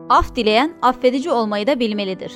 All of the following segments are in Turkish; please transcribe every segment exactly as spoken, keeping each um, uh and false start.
Af dileyen affedici olmayı da bilmelidir.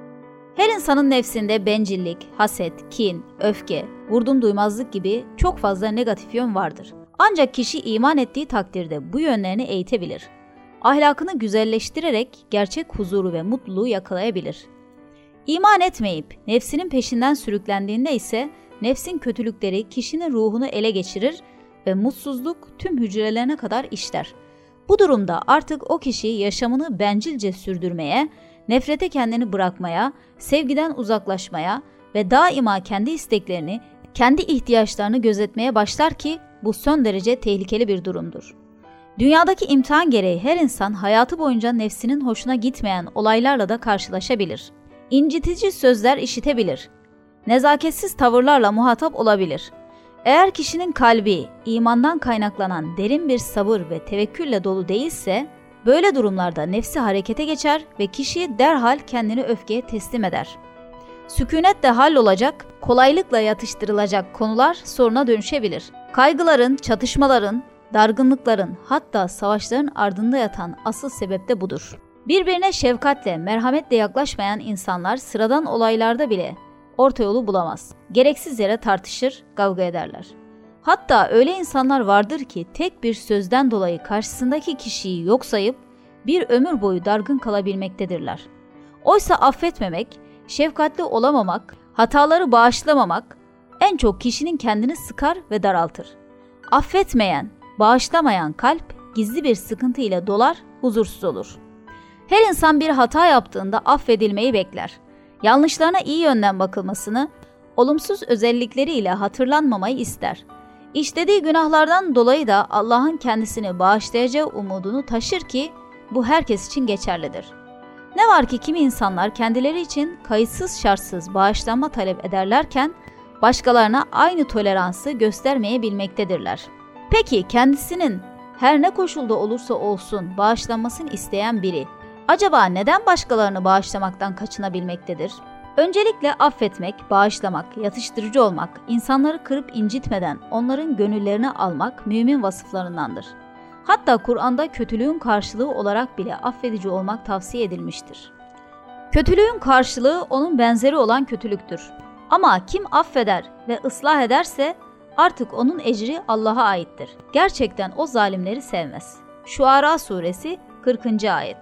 Her insanın nefsinde bencillik, haset, kin, öfke, vurdum duymazlık gibi çok fazla negatif yön vardır. Ancak kişi iman ettiği takdirde bu yönlerini eğitebilir. Ahlakını güzelleştirerek gerçek huzuru ve mutluluğu yakalayabilir. İman etmeyip nefsinin peşinden sürüklendiğinde ise nefsin kötülükleri kişinin ruhunu ele geçirir ve mutsuzluk tüm hücrelerine kadar işler. Bu durumda artık o kişi yaşamını bencilce sürdürmeye, nefrete kendini bırakmaya, sevgiden uzaklaşmaya ve daima kendi isteklerini, kendi ihtiyaçlarını gözetmeye başlar ki bu son derece tehlikeli bir durumdur. Dünyadaki imtihan gereği her insan hayatı boyunca nefsinin hoşuna gitmeyen olaylarla da karşılaşabilir. İncitici sözler işitebilir. Nezaketsiz tavırlarla muhatap olabilir. Eğer kişinin kalbi imandan kaynaklanan derin bir sabır ve tevekkülle dolu değilse, böyle durumlarda nefsi harekete geçer ve kişi derhal kendini öfkeye teslim eder. Sükunetle hallolacak, kolaylıkla yatıştırılacak konular soruna dönüşebilir. Kaygıların, çatışmaların, dargınlıkların, hatta savaşların ardında yatan asıl sebep de budur. Birbirine şefkatle, merhametle yaklaşmayan insanlar sıradan olaylarda bile orta yolu bulamaz. Gereksiz yere tartışır, kavga ederler. Hatta öyle insanlar vardır ki tek bir sözden dolayı karşısındaki kişiyi yok sayıp bir ömür boyu dargın kalabilmektedirler. Oysa affetmemek, şefkatli olamamak, hataları bağışlamamak en çok kişinin kendini sıkar ve daraltır. Affetmeyen, bağışlamayan kalp gizli bir sıkıntı ile dolar, huzursuz olur. Her insan bir hata yaptığında affedilmeyi bekler. Yanlışlarına iyi yönden bakılmasını, olumsuz özellikleriyle hatırlanmamayı ister. İşlediği günahlardan dolayı da Allah'ın kendisini bağışlayacağı umudunu taşır ki bu herkes için geçerlidir. Ne var ki kimi insanlar kendileri için kayıtsız şartsız bağışlanma talep ederlerken başkalarına aynı toleransı göstermeyebilmektedirler. Peki kendisinin her ne koşulda olursa olsun bağışlanmasını isteyen biri acaba neden başkalarını bağışlamaktan kaçınabilmektedir? Öncelikle affetmek, bağışlamak, yatıştırıcı olmak, insanları kırıp incitmeden onların gönüllerini almak mümin vasıflarındandır. Hatta Kur'an'da kötülüğün karşılığı olarak bile affedici olmak tavsiye edilmiştir. Kötülüğün karşılığı onun benzeri olan kötülüktür. Ama kim affeder ve ıslah ederse artık onun ecri Allah'a aittir. Gerçekten o zalimleri sevmez. Şuara suresi kırkıncı ayet.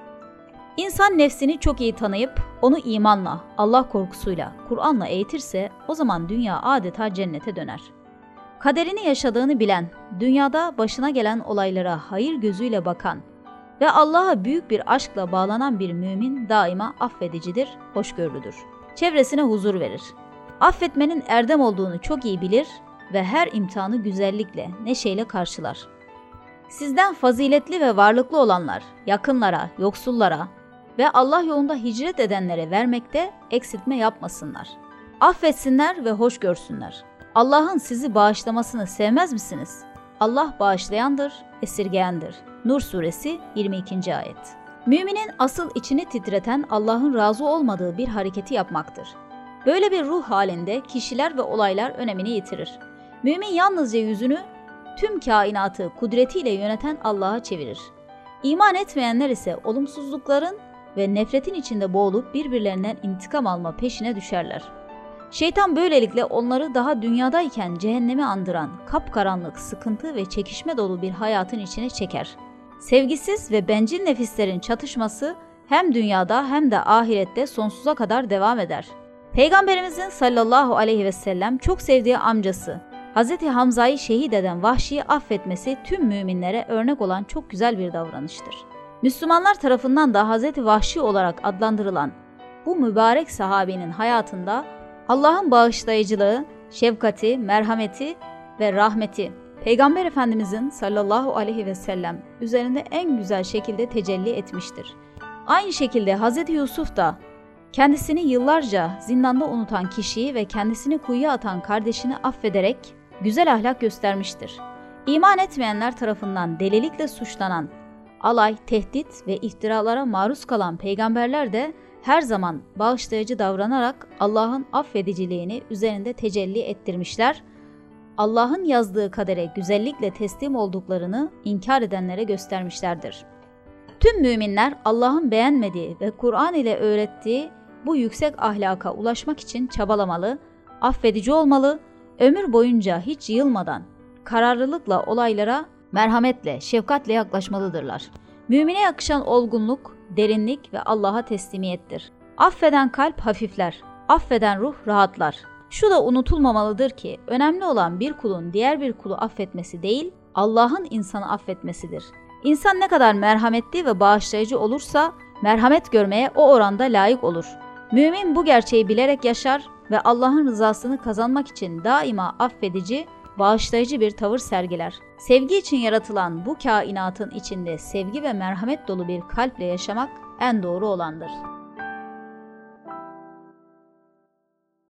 İnsan nefsini çok iyi tanıyıp onu imanla, Allah korkusuyla, Kur'an'la eğitirse o zaman dünya adeta cennete döner. Kaderini yaşadığını bilen, dünyada başına gelen olaylara hayır gözüyle bakan ve Allah'a büyük bir aşkla bağlanan bir mümin daima affedicidir, hoşgörülüdür. Çevresine huzur verir. Affetmenin erdem olduğunu çok iyi bilir ve her imtihanı güzellikle, neşeyle karşılar. Sizden faziletli ve varlıklı olanlar, yakınlara, yoksullara ve Allah yolunda hicret edenlere vermekte eksiltme yapmasınlar. Affetsinler ve hoş görsünler. Allah'ın sizi bağışlamasını sevmez misiniz? Allah bağışlayandır, esirgeyendir. Nur suresi yirmi ikinci ayet. Müminin asıl içini titreten Allah'ın razı olmadığı bir hareketi yapmaktır. Böyle bir ruh halinde kişiler ve olaylar önemini yitirir. Mümin yalnızca yüzünü tüm kainatı kudretiyle yöneten Allah'a çevirir. İman etmeyenler ise olumsuzlukların ve nefretin içinde boğulup birbirlerinden intikam alma peşine düşerler. Şeytan böylelikle onları daha dünyadayken cehennemi andıran kapkaranlık, sıkıntı ve çekişme dolu bir hayatın içine çeker. Sevgisiz ve bencil nefislerin çatışması hem dünyada hem de ahirette sonsuza kadar devam eder. Peygamberimizin sallallahu aleyhi ve sellem çok sevdiği amcası Hazreti Hamza'yı şehit eden Vahşi'yi affetmesi tüm müminlere örnek olan çok güzel bir davranıştır. Müslümanlar tarafından da Hazreti Vahşi olarak adlandırılan bu mübarek sahabinin hayatında Allah'ın bağışlayıcılığı, şefkati, merhameti ve rahmeti Peygamber Efendimizin sallallahu aleyhi ve sellem üzerinde en güzel şekilde tecelli etmiştir. Aynı şekilde Hazreti Yusuf da kendisini yıllarca zindanda unutan kişiyi ve kendisini kuyuya atan kardeşini affederek güzel ahlak göstermiştir. İman etmeyenler tarafından delilikle suçlanan, alay, tehdit ve iftiralara maruz kalan peygamberler de her zaman bağışlayıcı davranarak Allah'ın affediciliğini üzerinde tecelli ettirmişler, Allah'ın yazdığı kadere güzellikle teslim olduklarını inkar edenlere göstermişlerdir. Tüm müminler Allah'ın beğenmediği ve Kur'an ile öğrettiği bu yüksek ahlaka ulaşmak için çabalamalı, affedici olmalı, ömür boyunca hiç yılmadan, kararlılıkla olaylara merhametle, şefkatle yaklaşmalıdırlar. Mümine yakışan olgunluk, derinlik ve Allah'a teslimiyettir. Affeden kalp hafifler, affeden ruh rahatlar. Şu da unutulmamalıdır ki önemli olan bir kulun diğer bir kulu affetmesi değil, Allah'ın insanı affetmesidir. İnsan ne kadar merhametli ve bağışlayıcı olursa merhamet görmeye o oranda layık olur. Mümin bu gerçeği bilerek yaşar ve Allah'ın rızasını kazanmak için daima affedici, bağışlayıcı bir tavır sergiler. Sevgi için yaratılan bu kainatın içinde sevgi ve merhamet dolu bir kalple yaşamak en doğru olandır.